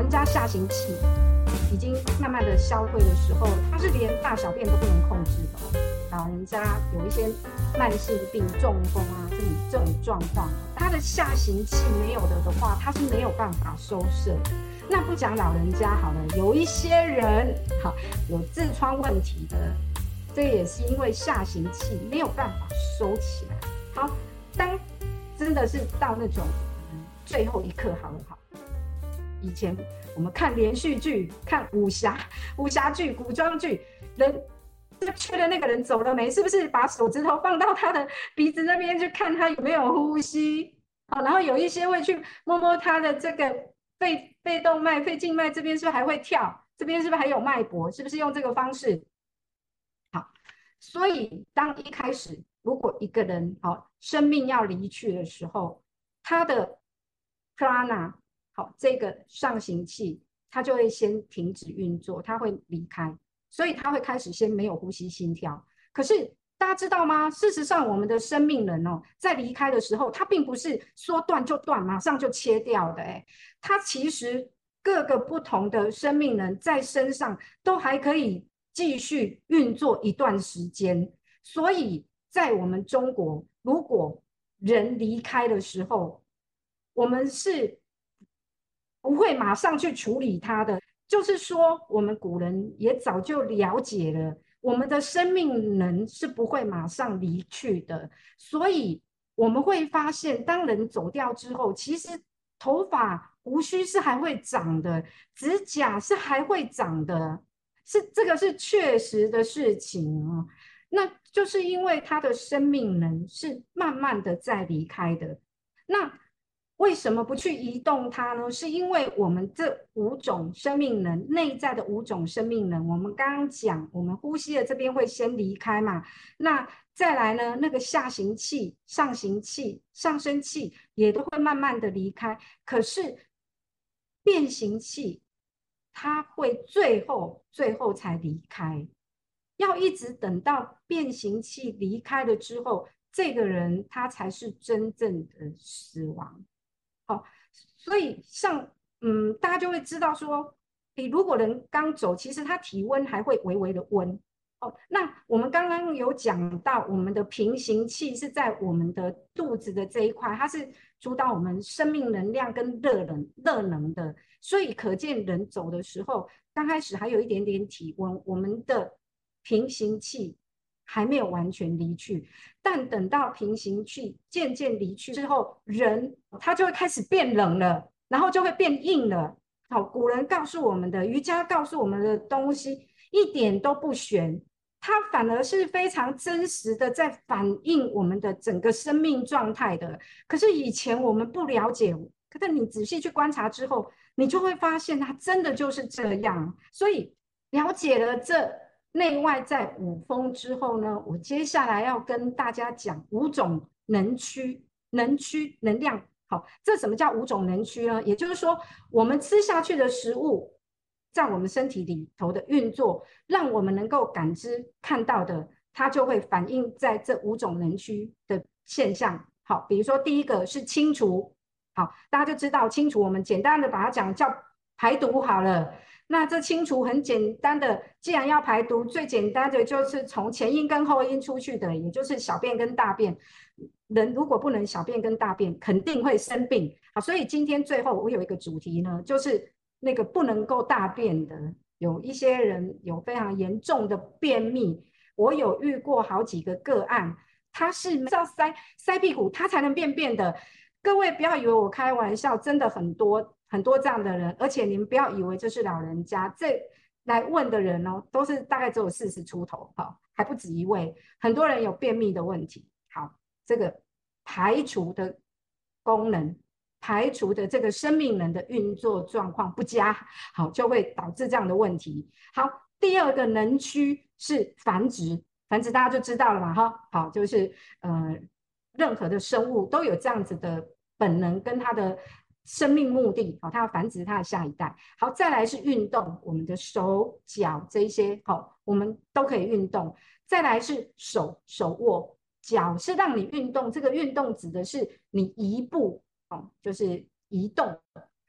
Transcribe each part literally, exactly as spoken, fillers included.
家下行期已经慢慢的消退的时候，他是连大小便都不能控制的哦。老人家有一些慢性病、中风啊这种这种状况，他的下行期没有了的话，他是没有办法收摄的。那不讲老人家好了，有一些人好有痔疮问题的，这也是因为下行期没有办法收起来。好，当真的是到那种、嗯、最后一刻好了好。以前我们看连续剧、看武侠、武侠剧、古装剧，人缺的那个人走了没？是不是把手指头放到他的鼻子那边去看他有没有呼吸？好，然后有一些会去摸摸他的这个肺肺动脉、肺静脉这边是不是还会跳？这边是不是还有脉搏？是不是用这个方式？好，所以当一开始如果一个人好生命要离去的时候，他的 prana 好这个上行气，它就会先停止运作，它会离开，所以它会开始先没有呼吸心跳。可是大家知道吗？事实上，我们的生命人哦，在离开的时候，它并不是说断就断，马上就切掉的，哎，它其实各个不同的生命人在身上都还可以继续运作一段时间。所以在我们中国，如果人离开的时候，我们是不会马上去处理它的。就是说，我们古人也早就了解了，我们的生命人是不会马上离去的。所以我们会发现，当人走掉之后，其实头发、胡须是还会长的，指甲是还会长的，是这个是确实的事情哦。那就是因为他的生命人是慢慢的在离开的。那为什么不去移动它呢？是因为我们这五种生命能内在的五种生命能，我们刚刚讲，我们呼吸的这边会先离开嘛，那再来呢，那个下行气、上行气、上升气也都会慢慢的离开。可是变形气，它会最后最后才离开，要一直等到变形气离开了之后，这个人他才是真正的死亡。好，所以像嗯，大家就会知道说，你如果人刚走，其实他体温还会微微的温。哦，那我们刚刚有讲到，我们的平行气是在我们的肚子的这一块，它是主导我们生命能量跟热能热能的，所以可见人走的时候，刚开始还有一点点体温，我们的平行气还没有完全离去。但等到平行气渐渐离去之后，人他就会开始变冷了，然后就会变硬了。好，古人告诉我们的，瑜伽告诉我们的东西一点都不玄，它反而是非常真实的在反映我们的整个生命状态的。可是以前我们不了解，可是你仔细去观察之后，你就会发现它真的就是这样。所以了解了这内外在五风之后呢，我接下来要跟大家讲五种能区，能区能量。好，这什么叫五种能区呢？也就是说，我们吃下去的食物，在我们身体里头的运作，让我们能够感知看到的，它就会反映在这五种能区的现象。好，比如说第一个是清除，好，大家就知道清除，我们简单的把它讲叫排毒好了。那这清除很简单的，既然要排毒，最简单的就是从前阴跟后阴出去的，也就是小便跟大便。人如果不能小便跟大便，肯定会生病。好，所以今天最后我有一个主题呢，就是那个不能够大便的，有一些人有非常严重的便秘，我有遇过好几个个案，他是要塞塞屁股，他才能便便的。各位不要以为我开玩笑，真的很多很多这样的人，而且你们不要以为这是老人家，这来问的人哦，都是大概只有四十出头，好，还不止一位，很多人有便秘的问题。好，这个排除的功能，排除的这个生命能的运作状况不佳，好，就会导致这样的问题。好，第二个能区是繁殖，繁殖大家就知道了嘛，哈，好，就是呃。任何的生物都有这样子的本能跟它的生命目的，好，它要繁殖它的下一代。好，再来是运动，我们的手脚这一些，好，我们都可以运动。再来是手手握，脚是让你运动，这个运动指的是你移步，哦，就是移动。好，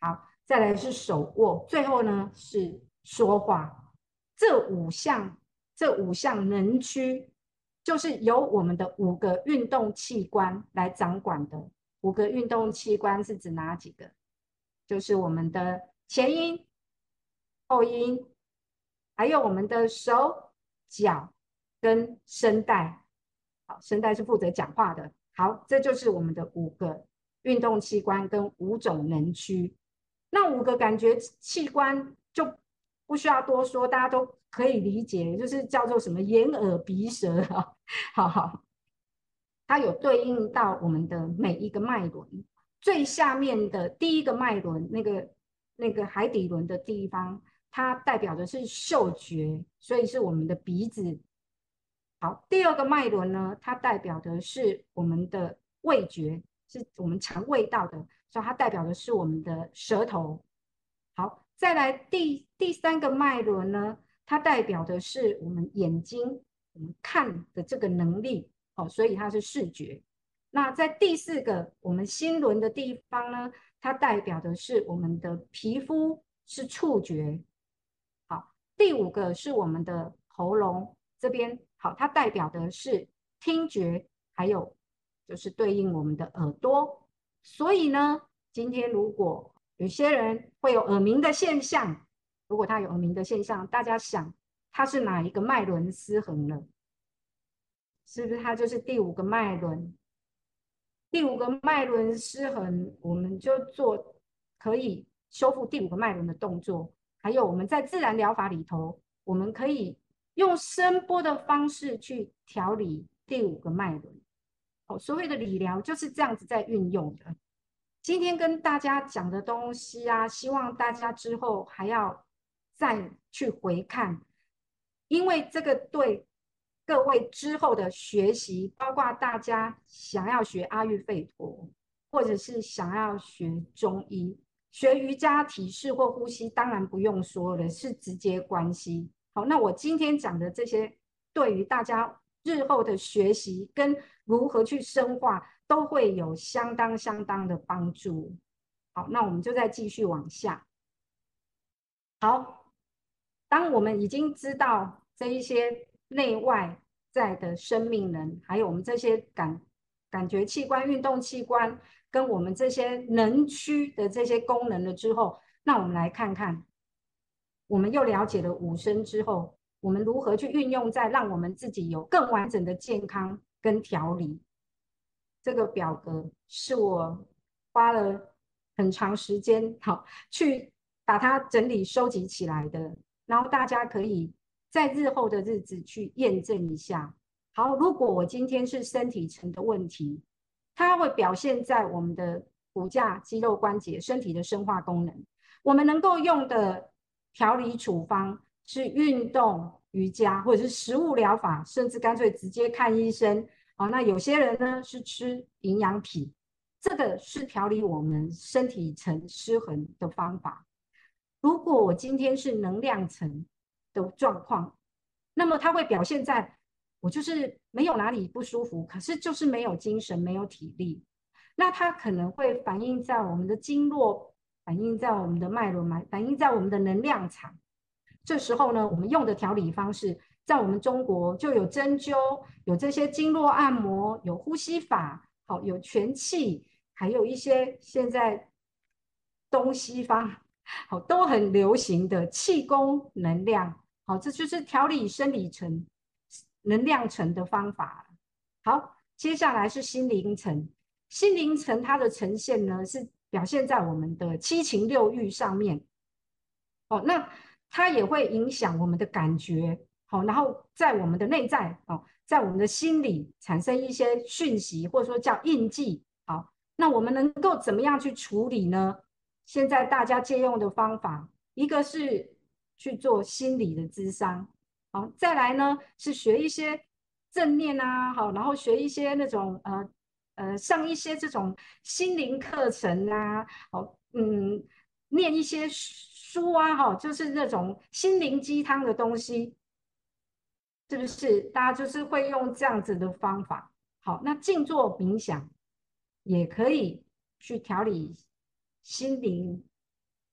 再来是手握，最后呢是说话。这五项，这五项能区，就是由我们的五个运动器官来掌管的。五个运动器官是指哪几个？就是我们的前阴、后阴，还有我们的手、脚跟声带。好，声带是负责讲话的。好，这就是我们的五个运动器官跟五种能区。那五个感觉器官就不需要多说，大家都可以理解，就是叫做什么眼耳鼻舌啊，好好，它有对应到我们的每一个脉轮。最下面的第一个脉轮，那个那个海底轮的地方，它代表的是嗅觉，所以是我们的鼻子。好，第二个脉轮呢，它代表的是我们的味觉，是我们尝味道的，所以它代表的是我们的舌头。好，再来第第三个脉轮呢，它代表的是我们眼睛，我们看的这个能力，哦，所以它是视觉。那在第四个我们心轮的地方呢，它代表的是我们的皮肤，是触觉。好，第五个是我们的喉咙这边，好，它代表的是听觉，还有就是对应我们的耳朵。所以呢，今天如果有些人会有耳鸣的现象，如果他有耳鸣的现象，大家想他是哪一个脉轮失衡了？是不是他就是第五个脉轮？第五个脉轮失衡，我们就做可以修复第五个脉轮的动作。还有我们在自然疗法里头，我们可以用声波的方式去调理第五个脉轮。哦，所谓的理疗就是这样子在运用的。今天跟大家讲的东西啊，希望大家之后还要再去回看，因为这个对各位之后的学习，包括大家想要学阿育吠陀，或者是想要学中医、学瑜伽体式或呼吸，当然不用说了，是直接关系。好，那我今天讲的这些，对于大家日后的学习跟如何去深化，都会有相当相当的帮助。好，那我们就再继续往下。好，当我们已经知道这一些内外在的生命能，还有我们这些感感觉器官、运动器官，跟我们这些能区的这些功能了之后，那我们来看看，我们又了解了五声之后，我们如何去运用在让我们自己有更完整的健康跟调理。这个表格是我花了很长时间，好，去把它整理收集起来的，然后大家可以在日后的日子去验证一下。好，如果我今天是身体层的问题，它会表现在我们的骨架、肌肉、关节、身体的生化功能。我们能够用的调理处方是运动、瑜伽，或者是食物疗法，甚至干脆直接看医生。好，那有些人呢是吃营养品，这个是调理我们身体层失衡的方法。如果我今天是能量层的状况，那么它会表现在我就是没有哪里不舒服，可是就是没有精神，没有体力。那它可能会反映在我们的经络，反映在我们的脉轮，反映在我们的能量场。这时候呢，我们用的调理方式，在我们中国就有针灸，有这些经络按摩，有呼吸法，好，有拳气，还有一些现在东西方好都很流行的气功能量，好，这就是调理生理层、能量层的方法。好，接下来是心灵层，心灵层它的呈现呢是表现在我们的七情六欲上面。哦，那它也会影响我们的感觉，好，然后在我们的内在，哦，在我们的心里产生一些讯息，或者说叫印记。好，那我们能够怎么样去处理呢？现在大家借用的方法，一个是去做心理的咨商，好，再来呢是学一些正念啊，好，然后学一些那种呃呃上一些这种心灵课程啊，好，嗯，念一些书啊，哈，就是那种心灵鸡汤的东西，是不是？大家就是会用这样子的方法。好，那静坐冥想也可以去调理心灵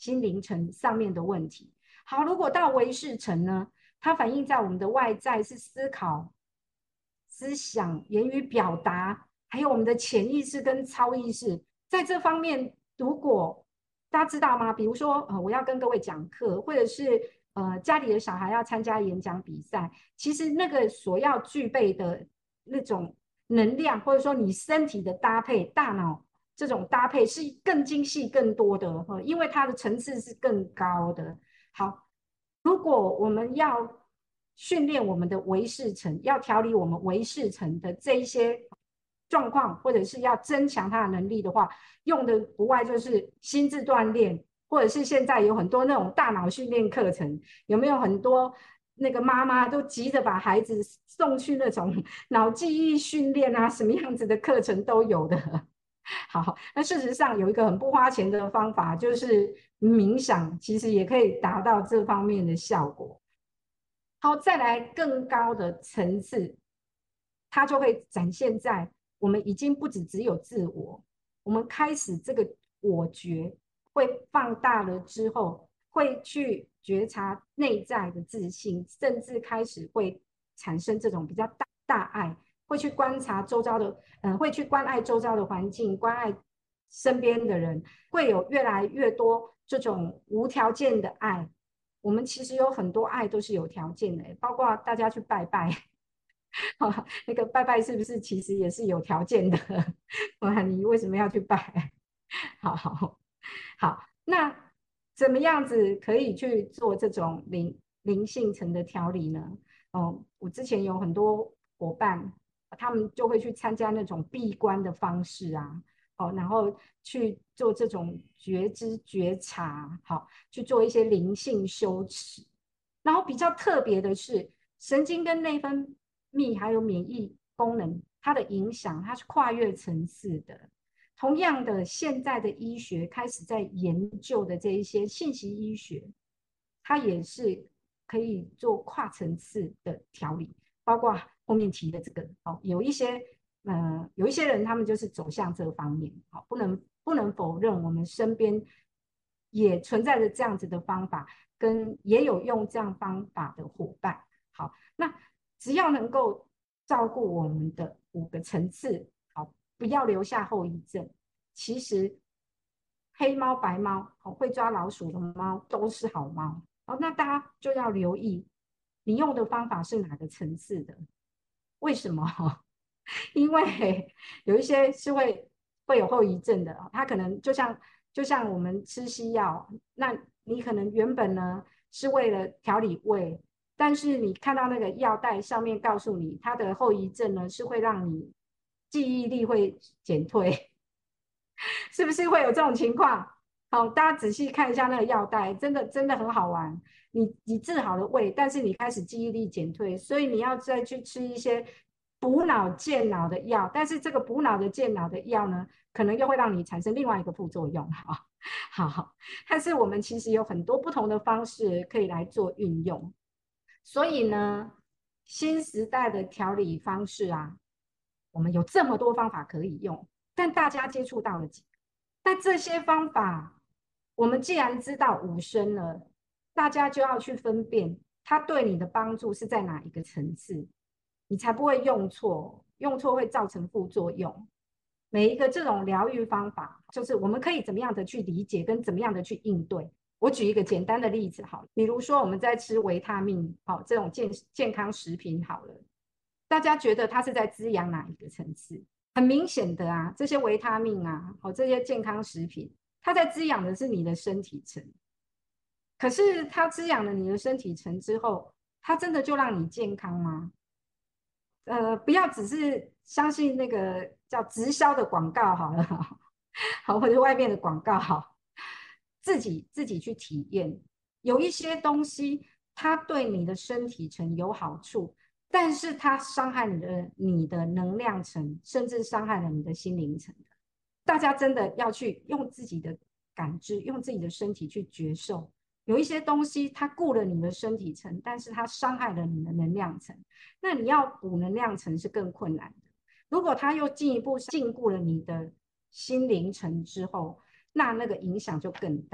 心灵层上面的问题。好，如果到唯识层呢，它反映在我们的外在是思考、思想、言语表达，还有我们的潜意识跟超意识。在这方面，如果大家知道吗？比如说，呃，我要跟各位讲课，或者是呃家里的小孩要参加演讲比赛，其实那个所要具备的那种能量，或者说你身体的搭配、大脑这种搭配是更精细、更多的，因为它的层次是更高的。好，如果我们要训练我们的唯识层，要调理我们唯识层的这一些状况，或者是要增强它的能力的话，用的不外就是心智锻炼，或者是现在有很多那种大脑训练课程，有没有很多那个妈妈都急着把孩子送去那种脑记忆训练啊，什么样子的课程都有的。好，那事实上有一个很不花钱的方法，就是冥想，其实也可以达到这方面的效果。好，再来更高的层次，它就会展现在我们已经不只只有自我，我们开始这个我觉会放大了之后，会去觉察内在的自信，甚至开始会产生这种比较大大爱，会去观察周遭的，嗯、呃，会去关爱周遭的环境，关爱身边的人，会有越来越多这种无条件的爱。我们其实有很多爱都是有条件的，包括大家去拜拜，那个拜拜是不是其实也是有条件的？你为什么要去拜？好好好，那怎么样子可以去做这种灵灵性层的调理呢？哦，我之前有很多伙伴，他们就会去参加那种闭关的方式啊，哦，然后去做这种觉知觉察，好，去做一些灵性修持。然后比较特别的是，神经跟内分泌还有免疫功能，它的影响，它是跨越层次的。同样的，现在的医学开始在研究的这一些信息医学，它也是可以做跨层次的调理，包括后面提的这个，哦，有一些呃，有一些人他们就是走向这方面，好，不能不能否认我们身边也存在着这样子的方法，跟也有用这样方法的伙伴。好，那只要能够照顾我们的五个层次，好，不要留下后遗症。其实黑猫白猫，好，会抓老鼠的猫都是好猫。好，那大家就要留意，你用的方法是哪个层次的？为什么？因为有一些是会会有后遗症的，它可能就像就像我们吃西药，那你可能原本呢是为了调理胃，但是你看到那个药袋上面告诉你，它的后遗症呢是会让你记忆力会减退，是不是会有这种情况？好，大家仔细看一下那个药袋，真的真的很好玩。你你治好了胃，但是你开始记忆力减退，所以你要再去吃一些补脑健脑的药，但是这个补脑的健脑的药呢，可能又会让你产生另外一个副作用。好，好，但是我们其实有很多不同的方式可以来做运用，所以呢，新时代的调理方式啊，我们有这么多方法可以用，但大家接触到了几个？但这些方法，我们既然知道五声了，大家就要去分辨它对你的帮助是在哪一个层次，你才不会用错，用错会造成副作用。每一个这种疗愈方法，就是我们可以怎么样的去理解，跟怎么样的去应对。我举一个简单的例子好了，比如说我们在吃维他命，好，这种健健康食品好了，大家觉得它是在滋养哪一个层次？很明显的啊，这些维他命啊，好，这些健康食品，它在滋养的是你的身体层。可是它滋养了你的身体层之后，它真的就让你健康吗？呃，不要只是相信那个叫直销的广告好了，好，或者外面的广告好，自己自己去体验。有一些东西，它对你的身体层有好处，但是它伤害你的你的能量层，甚至伤害了你的心灵层。大家真的要去用自己的感知，用自己的身体去觉受。有一些东西它顾了你的身体层，但是它伤害了你的能量层，那你要补能量层是更困难的。如果它又进一步禁锢了你的心灵层之后，那那个影响就更大。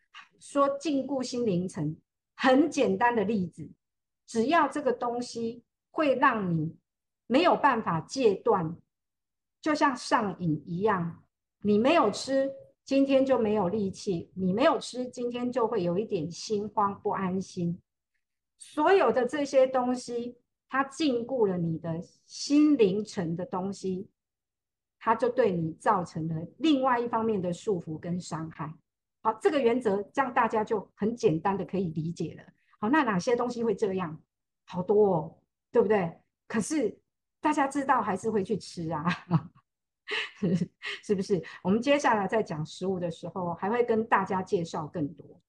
说禁锢心灵层，很简单的例子，只要这个东西会让你没有办法戒断，就像上瘾一样，你没有吃，今天就没有力气，你没有吃，今天就会有一点心慌不安心。所有的这些东西，它禁锢了你的心灵层的东西，它就对你造成了另外一方面的束缚跟伤害。好，这个原则这样大家就很简单的可以理解了。好，那哪些东西会这样？好多哦，对不对？可是大家知道还是会去吃啊，是不是？我们接下来在讲食物的时候，还会跟大家介绍更多。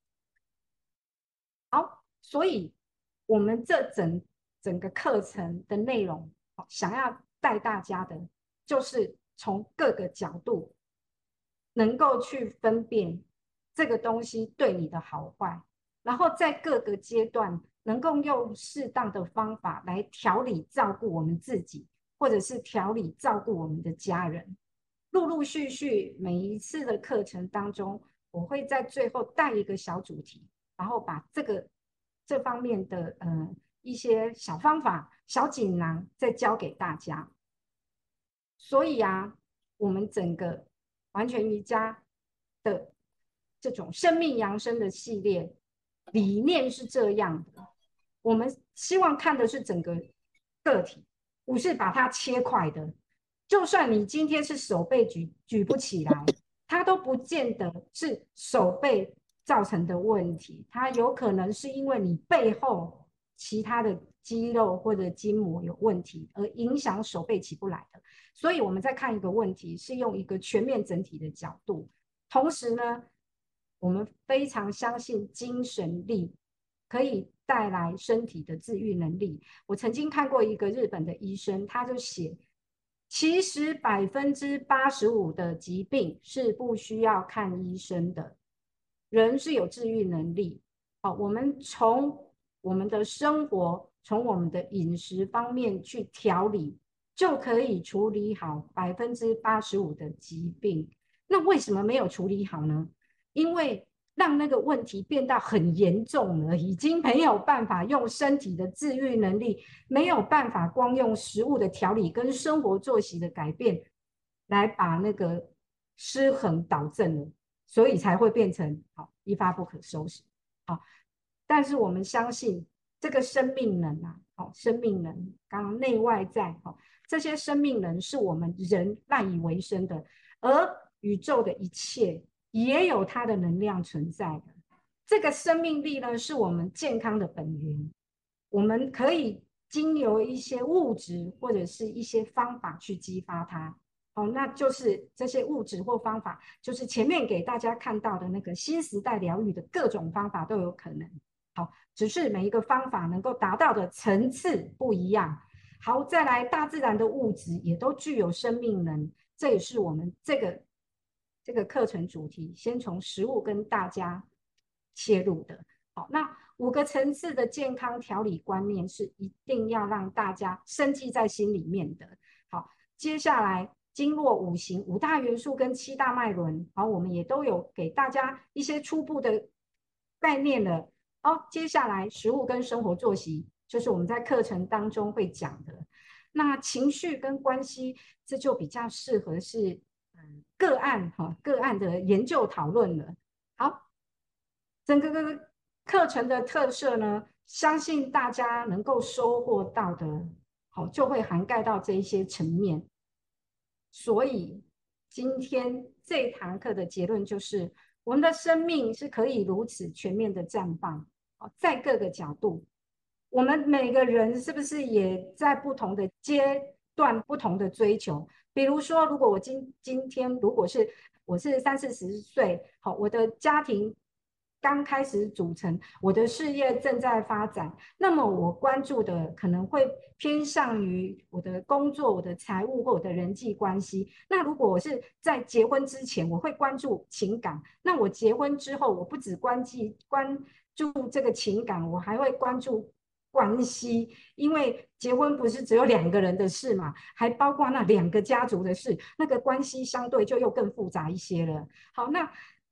好，所以我们这整整个课程的内容，想要带大家的，就是从各个角度能够去分辨这个东西对你的好坏，然后在各个阶段能够用适当的方法来调理照顾我们自己，或者是调理照顾我们的家人。陆陆续续每一次的课程当中，我会在最后带一个小主题，然后把这个这方面的呃一些小方法、小锦囊再教给大家。所以啊，我们整个完全瑜伽的这种生命扬升的系列理念是这样的，我们希望看的是整个个体，不是把它切块的。就算你今天是手背举举不起来，它都不见得是手背造成的问题，它有可能是因为你背后其他的肌肉或者筋膜有问题，而影响手背起不来的。所以我们在看一个问题，是用一个全面整体的角度。同时呢，我们非常相信精神力可以带来身体的治愈能力。我曾经看过一个日本的医生，他就写，其实百分之八十五的疾病是不需要看医生的，人是有治愈能力。好，我们从我们的生活，从我们的饮食方面去调理，就可以处理好百分之八十五的疾病。那为什么没有处理好呢？因为让那个问题变到很严重了，已经没有办法用身体的治愈能力，没有办法光用食物的调理跟生活作息的改变来把那个失衡导正了，所以才会变成好一发不可收拾。好，但是我们相信这个生命能啊，好，生命能刚刚内外在，好，这些生命能是我们人赖以为生的，而宇宙的一切也有它的能量存在的。这个生命力呢，是我们健康的本源。我们可以经由一些物质或者是一些方法去激发它。哦，那就是这些物质或方法，就是前面给大家看到的那个新时代疗愈的各种方法都有可能。好，只是每一个方法能够达到的层次不一样。好，再来，大自然的物质也都具有生命能，这也是我们这个这个课程主题，先从食物跟大家切入的。好，那五个层次的健康调理观念是一定要让大家深记在心里面的。好，接下来经络五行、五大元素跟七大脉轮，好，我们也都有给大家一些初步的概念了。好，接下来食物跟生活作息，就是我们在课程当中会讲的。那情绪跟关系，这就比较适合是嗯个案哈个案的研究讨论了。好，整个课程的特色呢，相信大家能够收获到的，好就会涵盖到这一些层面。所以今天这堂课的结论就是，我们的生命是可以如此全面的绽放，在各个角度。我们每个人是不是也在不同的阶段、不同的追求？比如说，如果我今今天如果是我是三四十岁，好，我的家庭刚开始组成，我的事业正在发展，那么我关注的可能会偏向于我的工作、我的财务或我的人际关系。那如果我是在结婚之前，我会关注情感，那我结婚之后，我不只关注关注这个情感，我还会关注关系，因为结婚不是只有两个人的事嘛，还包括那两个家族的事，那个关系相对就又更复杂一些了。好，那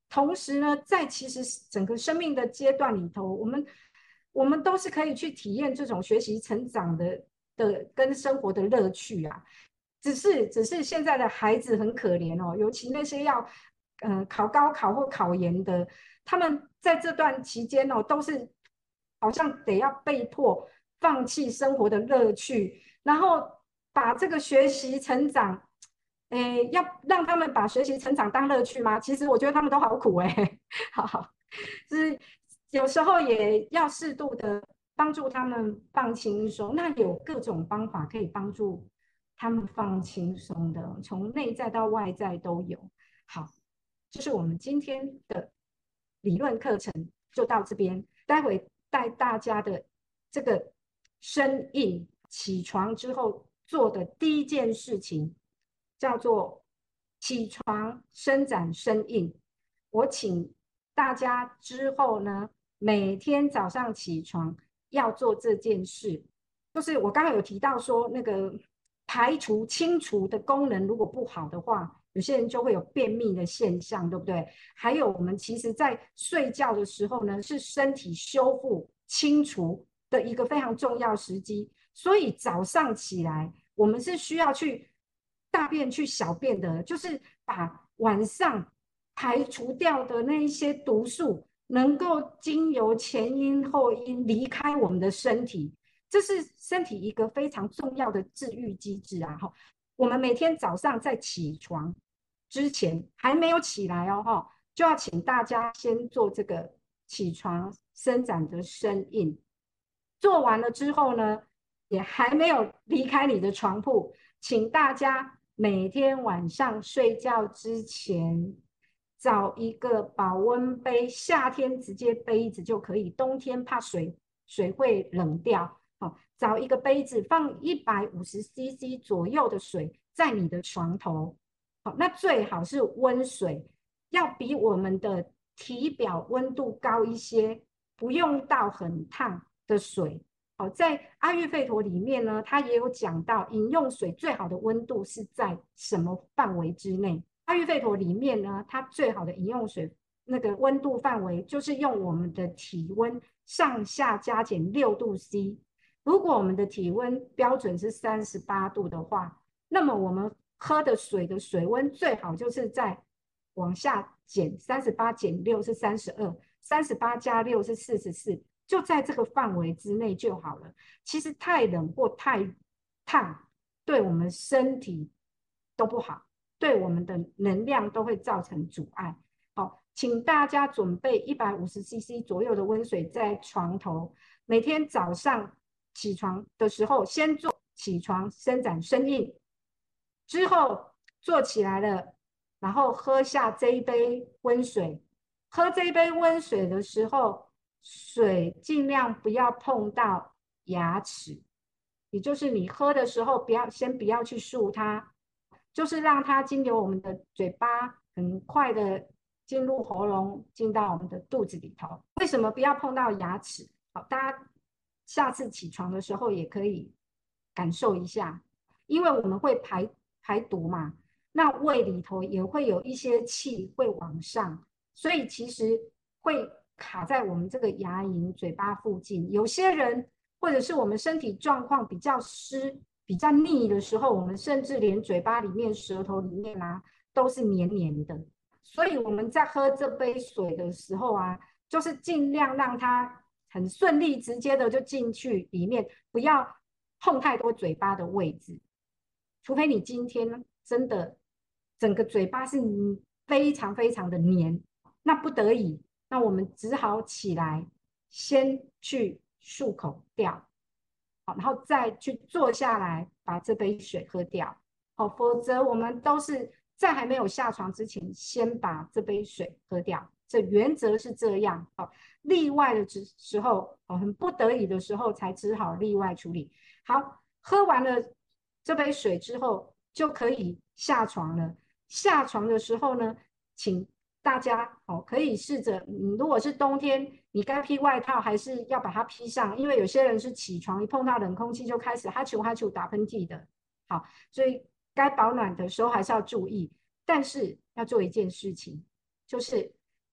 同时呢，在其实整个生命的阶段里头，我们我们都是可以去体验这种学习成长的的跟生活的乐趣啊。只是只是现在的孩子很可怜哦，尤其那些要呃考高考或考研的，他们在这段期间哦，都是好像得要被迫放弃生活的乐趣，然后把这个学习成长。诶，要让他们把学习成长当乐趣吗？其实我觉得他们都好苦哎，好好，就是有时候也要适度的帮助他们放轻松。那有各种方法可以帮助他们放轻松的，从内在到外在都有。好，这是我们今天的理论课程，就到这边。待会带大家的这个生硬起床之后做的第一件事情。叫做起床伸展伸硬。我请大家之后呢，每天早上起床要做这件事。就是我刚刚有提到说，那个排除清除的功能如果不好的话，有些人就会有便秘的现象，对不对？还有我们其实在睡觉的时候呢，是身体修复清除的一个非常重要时机。所以早上起来，我们是需要去大便去小便的，就是把晚上排除掉的那一些毒素，能够经由前因后因离开我们的身体，这是身体一个非常重要的治愈机制啊！我们每天早上在起床之前还没有起来哦，就要请大家先做这个起床伸展的伸印。做完了之后呢，也还没有离开你的床铺，请大家每天晚上睡觉之前找一个保温杯，夏天直接杯子就可以，冬天怕水水会冷掉。哦，找一个杯子放一百五十 C C 左右的水在你的床头。好，那最好是温水，要比我们的体表温度高一些，不用到很烫的水。好，在阿育吠陀里面呢，它也有讲到饮用水最好的温度是在什么范围之内。阿育吠陀里面呢，它最好的饮用水那个温度范围就是用我们的体温上下加减六度 C。如果我们的体温标准是三十八度的话，那么我们喝的水的水温最好就是在往下减，三十八减六是三十二，三十八加六是四十四，就在这个范围之内就好了。其实太冷或太烫，对我们身体都不好，对我们的能量都会造成阻碍。好，请大家准备一百五十 C C 左右的温水在床头，每天早上起床的时候，先做起床伸展伸印，之后坐起来了，然后喝下这一杯温水。喝这一杯温水的时候，水尽量不要碰到牙齿，也就是你喝的时候，不要先不要去漱它，就是让它经由我们的嘴巴，很快的进入喉咙，进到我们的肚子里头。为什么不要碰到牙齿？好，大家下次起床的时候也可以感受一下，因为我们会排排毒嘛，那胃里头也会有一些气会往上，所以其实会卡在我们这个牙龈、嘴巴附近。有些人或者是我们身体状况比较湿、比较腻的时候，我们甚至连嘴巴里面、舌头里面啊都是黏黏的。所以我们在喝这杯水的时候啊，就是尽量让它很顺利、直接的就进去里面，不要碰太多嘴巴的位置。除非你今天真的整个嘴巴是非常非常的黏，那不得已，那我们只好起来，先去漱口掉，好，然后再去坐下来把这杯水喝掉，好，否则我们都是在还没有下床之前，先把这杯水喝掉。这原则是这样，好，例外的时候，很不得已的时候才只好例外处理。好，喝完了这杯水之后，就可以下床了。下床的时候呢，请大家哦可以试着，嗯，如果是冬天，你该披外套还是要把它披上，因为有些人是起床一碰到冷空气就开始哈啾哈啾打喷嚏的。好，所以该保暖的时候还是要注意，但是要做一件事情，就是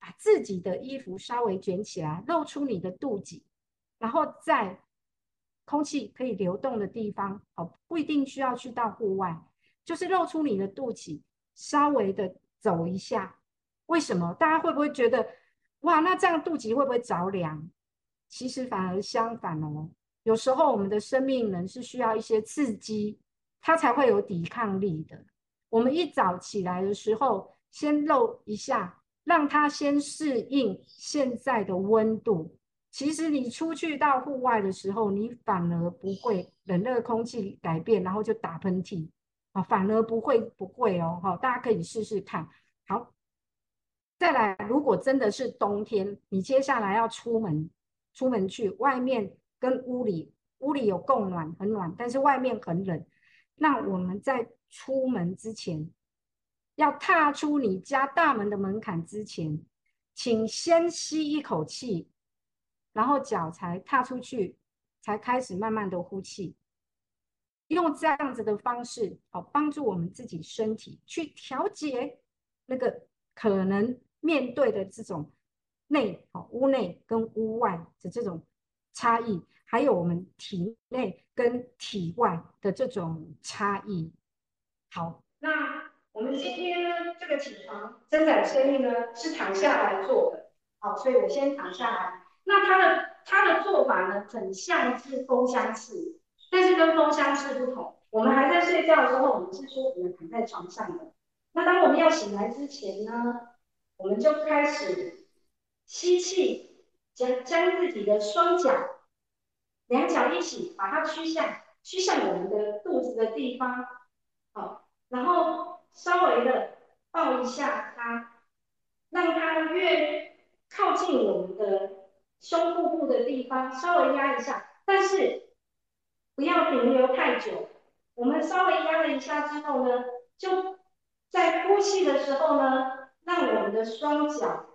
把自己的衣服稍微卷起来，露出你的肚脐，然后在空气可以流动的地方，哦，不一定需要去到户外，就是露出你的肚脐，稍微的走一下。为什么？大家会不会觉得，哇，那这样肚脐会不会着凉？其实反而相反哦。有时候我们的生命能是需要一些刺激，它才会有抵抗力的。我们一早起来的时候，先露一下，让它先适应现在的温度。其实你出去到户外的时候，你反而不会冷热空气改变，然后就打喷嚏啊，反而不会不会哦。哈，大家可以试试看。好，再来，如果真的是冬天，你接下来要出门，出门去外面跟屋里，屋里有供暖，很暖，但是外面很冷。那我们在出门之前，要踏出你家大门的门槛之前，请先吸一口气，然后脚才踏出去，才开始慢慢的呼气。用这样子的方式，好帮助我们自己身体去调节那个可能面对的这种内哦屋内跟屋外的这种差异，还有我们体内跟体外的这种差异。好，那我们今天呢，这个起床伸展伸运呢是躺下来做的，好，所以我先躺下来。那它的它的做法呢，很像是风箱式，但是跟风箱式不同。我们还在睡觉的时候，我们是舒服的躺在床上的。那当我们要醒来之前呢，我们就开始吸气，将将自己的双脚、两脚一起把它趋向趋向我们的肚子的地方，好，然后稍微的抱一下它，让它越靠近我们的胸部部的地方，稍微压一下，但是不要停留太久。我们稍微压了一下之后呢，就在呼气的时候呢，让我们的双脚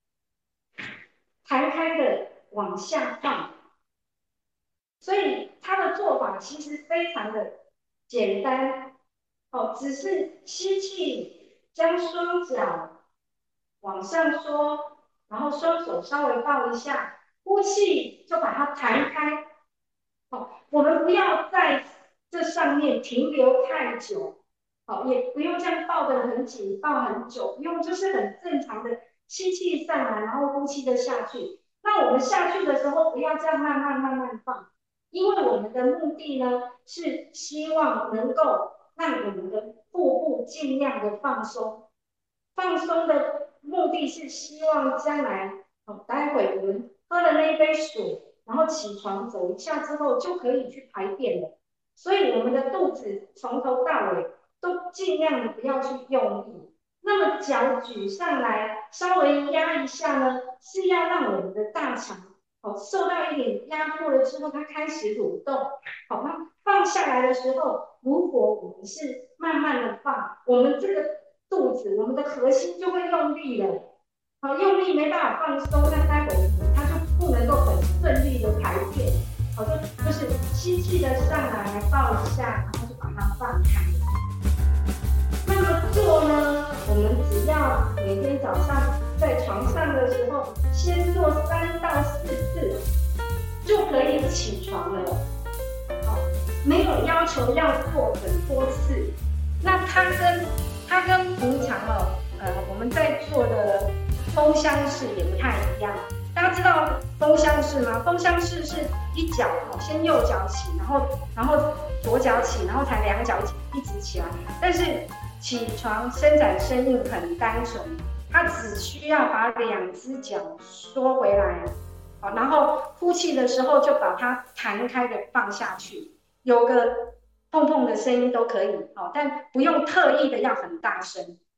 弹开的往下放。所以它的做法其实非常的简单，哦，只是吸气，将双脚往上缩，然后双手稍微抱一下，呼气就把它弹开。哦，我们不要在这上面停留太久，好，也不用这样抱得很紧，抱很久，不用，就是很正常的吸气上来，然后呼气的下去。那我们下去的时候，不要这样慢慢慢慢放，因为我们的目的呢是希望能够让我们的腹部尽量的放松。放松的目的是希望将来，哦，待会我们喝了那一杯水。然后起床走一下之后就可以去排便了，所以我们的肚子从头到尾都尽量的不要去用力。那么脚举上来，稍微压一下呢，是要让我们的大肠哦受到一点压迫了之后，它开始蠕动。好，那放下来的时候，如果我们是慢慢的放，我们这个肚子，我们的核心就会用力了。好，用力没办法放松，那待会它就不能够很顺利的排便。好，就就是吸气的上来抱一下，然后就把它放开。那么做呢，我们只要每天早上在床上的时候，先做三到四次，就可以起床了。好，没有要求要做很多次。那它跟它跟平常哦，呃，我们在做的风箱式也不太一样。大家知道风箱式吗？风箱式是一脚哦，先右脚起，然后然后左脚起，然后才两脚一直起来。但是起床伸展伸运很单纯，它只需要把两只脚缩回来，好，然后呼气的时候就把它弹开的放下去，有个碰碰的声音都可以，好，但不用特意的要很大声。